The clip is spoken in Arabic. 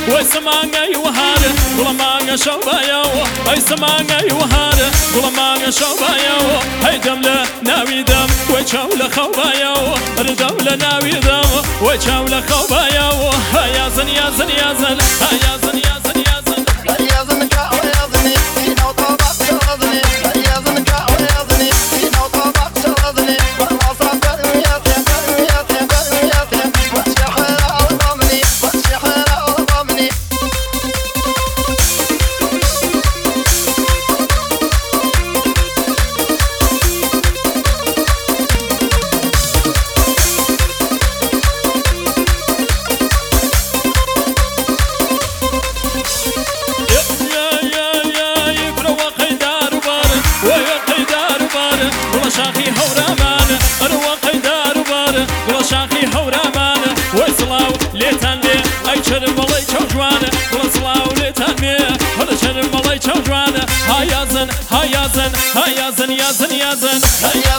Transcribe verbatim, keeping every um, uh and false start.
وسمانگی وهار گلمانگ شوبایو ای سمانگی وهار گلمانگ شوبایو ای دمل نویدم و چول خوبایو ردمل نویدم و چول خوبایو یازن یازن یازن یازن یازن یازن یازن کا یازنی اینو تو باق یازنی یازن کا یازنی اینو تو باق یازنی وصل درمیات درمیات درمیات وشحر ضمني وشحر ضمني شاخي هورامان أروى قيدار بار ولا شاخي هورامان ويسلاو ليتان لي أي شرم ملاي شوجوان ولا سلاو ليتان مي ولا شرم ملاي شوجوان هايازن هايازن هايازن يازن يازن